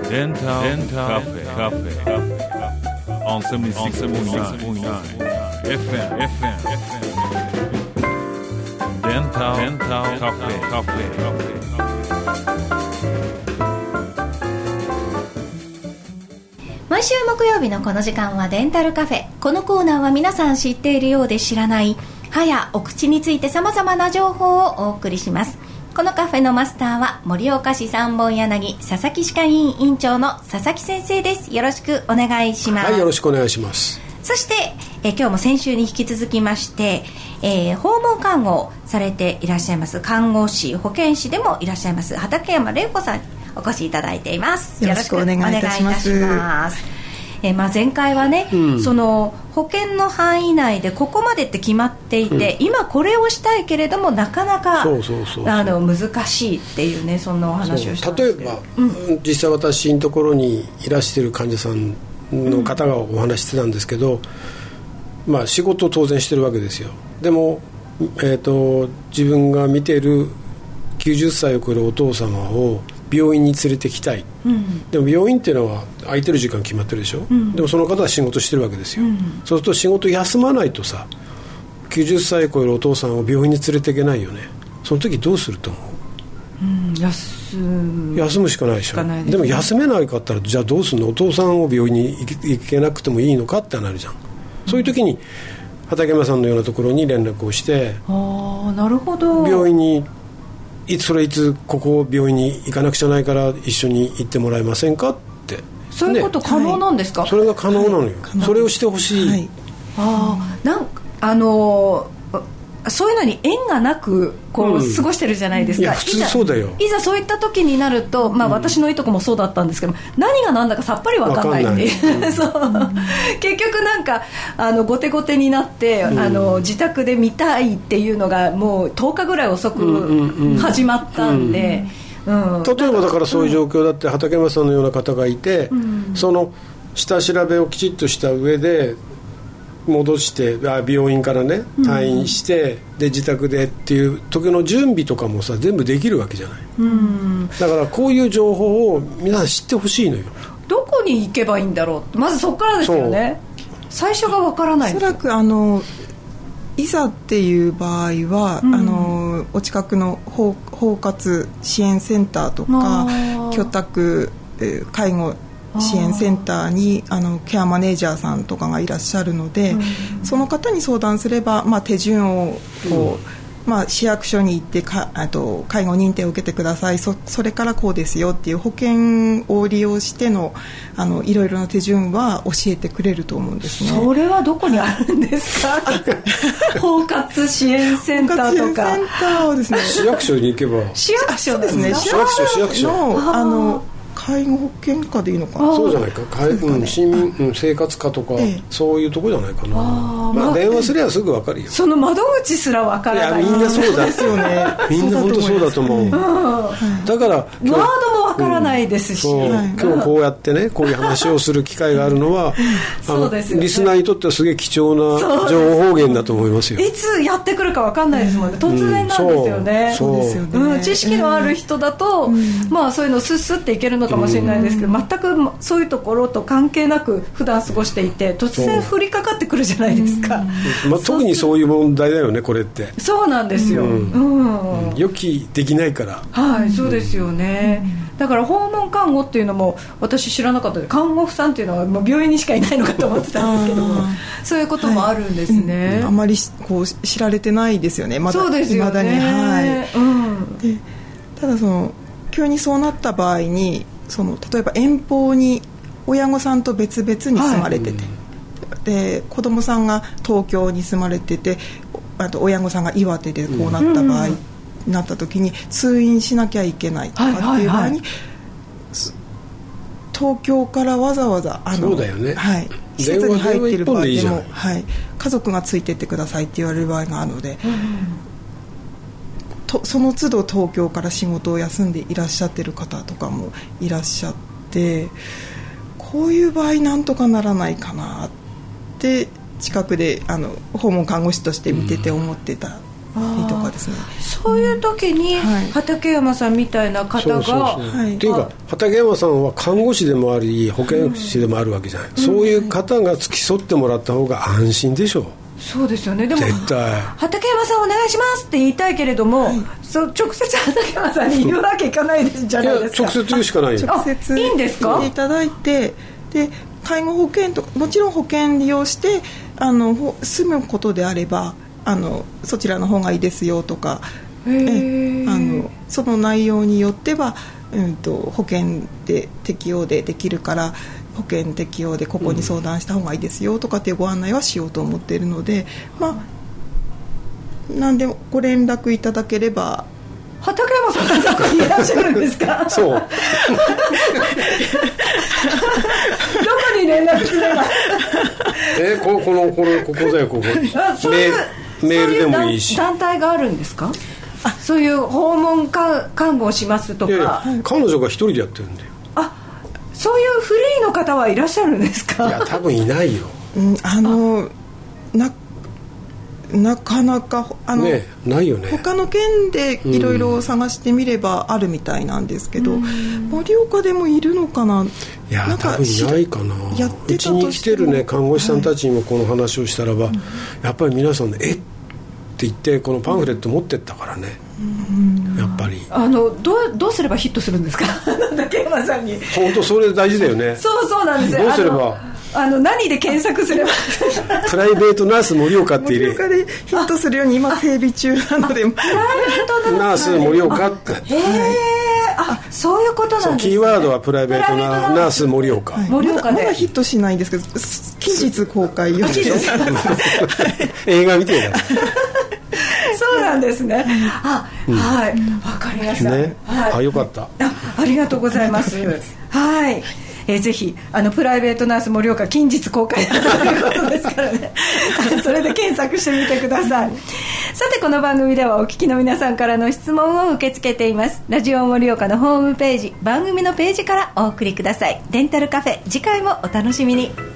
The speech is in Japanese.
Dental Cafe on 76.9 FM Dental Cafe。 毎週木曜日のこの時間はデンタルカフェ。このコーナーは皆さん知っているようで知らない歯やお口についてさまざまな情報をお送りします。このカフェのマスターは盛岡市三本柳佐々木歯科医院院長の佐々木先生です。よろしくお願いします。 はい、よろしくお願いします。 そして、今日も先週に引き続きまして、訪問看護をされていらっしゃいます看護師保健師でもいらっしゃいます畠山玲子さんにお越しいただいています。 よろしくお願いいたします。 前回はね、その保険の範囲内でここまでって決まっていて、今これをしたいけれどもなかなか難しいっていうね、そんなお話をしたんですけど、 例えば、実際私のところにいらしている患者さんの方がお話してたんですけど、仕事を当然してるわけですよ。でも、自分が見ている90歳を超えるお父様を病院に連れてきたい、でも病院っていうのは空いてる時間決まってるでしょ、でもその方は仕事してるわけですよ、そうすると仕事休まないとさ、90歳を超えるお父さんを病院に連れていけないよね。その時どうすると思う？休むしかないでしょ。でも休めないかったらじゃあどうするの？お父さんを病院に行けなくてもいいのかってなるじゃん。そういう時に畠山さんのようなところに連絡をして、 なるほど、 病院にいつここ病院に行かなくちゃないから一緒に行ってもらえませんかって。 そういうこと可能なんですか？ それが可能なのよ、それをしてほしい、 なんかそういうのに縁がなく過ごしてるじじゃないですか。 いや普通そうだよ。 いざそういった時になると、私のいとこもそうだったんですけど、何が何だかさっぱり分かんないっていうそう結局なんか後手後手になって、自宅で見たいっていうのがもう10日ぐらい遅く始まったんで、例えばだからそういう状況だって畠山さんのような方がいて、その下調べをきちっとした上で戻して病院からね退院して、で自宅でっていう時の準備とかもさ全部できるわけじゃない、だからこういう情報を皆さん知ってほしいのよ。 どこに行けばいいんだろう、まずそこからですよね。最初がわからないです。 おそらくいざっていう場合は、お近くの包括支援センターとか居宅介護支援センターにケアマネージャーさんとかがいらっしゃるので、その方に相談すれば、手順を市役所に行って介護認定を受けてください、それからこうですよっていう保険を利用してのいろいろな手順は教えてくれると思うんですね。 それはどこにあるんですか？包括支援センターとか。 包括支援センターはですね、 市役所に行けば。 市役所ですね。 市役所の介護保険課でいいのかな。 そうじゃないか、市民、生活課とか、そういうとこじゃないかな。電話すればすぐ分かるよ。 その窓口すら分からない。 いやみんなそうだですよね。みんな本当そうだと思う。だからワードも分からないですし、 今日こうやってねこういう話をする機会があるのはリスナーにとってはすげえ貴重な情報源だと思いますよ。 いつやってくるか分かんないですもんね。突然なんですよね。 そうですよね。 知識のある人だと、そういうのスッスッっていけるのかもしれないですけど、全くそういうところと関係なく普段過ごしていて、突然降りかかってくるじゃないですか。 特にそういう問題だよねこれって。 そうなんですよ、 予期できないから。 はい、そうですよね。だから訪問看護っていうのも私知らなかったので、看護婦さんっていうのはもう病院にしかいないのかと思ってたんですけどもそういうこともあるんですね。 あまり知られてないですよね。 そうですよね。 でただ急にそうなった場合に例えば遠方に親御さんと別々に住まれてて、で子供さんが東京に住まれてて、あと親御さんが岩手でこうなった場合、なった時に通院しなきゃいけないとかっていう場合に、東京からわざわざそうだよね、 施設に入っている場合でも、家族がついてってくださいって言われる場合があるので、その都度東京から仕事を休んでいらっしゃってる方とかもいらっしゃって、こういう場合なんとかならないかなって近くで訪問看護師として見てて思ってたとかですね。 そういう時に畠山さんみたいな方が、 っていうか畠山さんは看護師でもあり保健師でもあるわけじゃない、そういう方が付き添ってもらった方が安心でしょう。 そうですよね。でも絶対畠山さんお願いしますって言いたいけれども、直接畠山さんに言わなきゃいかないじゃないですか。 直接言うしかないよ。 直接いいんですか？ 言っていただいて、で介護保険とかもちろん保険利用して住むことであればそちらの方がいいですよとか、その内容によっては、保険で適用でできるから保険適用でここに相談した方がいいですよとかっていうご案内はしようと思っているので、何でもご連絡いただければ。 畠山さんどこにいらっしゃるんですか？ そうどこに連絡すればここだよ、ここメールでもいいし。 団体があるんですか？そういう訪問看護をしますとか。 いや彼女が一人でやってるんだよ。 そういうフリーの方はいらっしゃるんですか？ いや多分いないよ。 なかなかないよね。 他の県でいろいろ探してみればあるみたいなんですけど、盛岡でもいるのかな。 いや多分いないかな。うちに来てるね看護師さんたちにもこの話をしたらば、やっぱり皆さんって言ってこのパンフレット持ってったからね、やっぱりどうすればヒットするんですか？畠山さんに。 本当それ大事だよね。 そうなんですよ。 どうすれば何で検索すればプライベートナース盛岡って入れ、 盛岡でヒットするように今整備中なので、プライベートナース盛岡って、 そういうことなんですね。 キーワードはプライベートナース盛岡、 まだヒットしないんですけど近日公開予定映画見てるそうなんですね。はいわかりましたね。 よかった。 ありがとうございます。はい。ぜひプライベートナース盛岡近日公開ということですからねそれで検索してみてください。さてこの番組ではお聞きの皆さんからの質問を受け付けています。ラジオ盛岡のホームページ番組のページからお送りください。デンタルカフェ次回もお楽しみに。